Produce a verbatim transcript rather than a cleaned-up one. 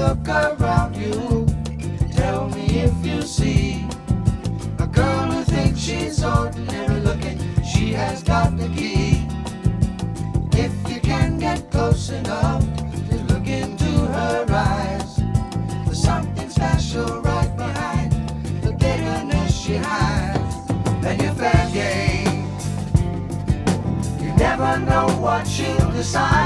look around you. Tell me if you see a girl who thinks she's ordinary looking. She has got the key. If you can get close enough to look into her eyes, there's something special right behind the bitterness she hides. Then you're fair game. You never know what she'll decide.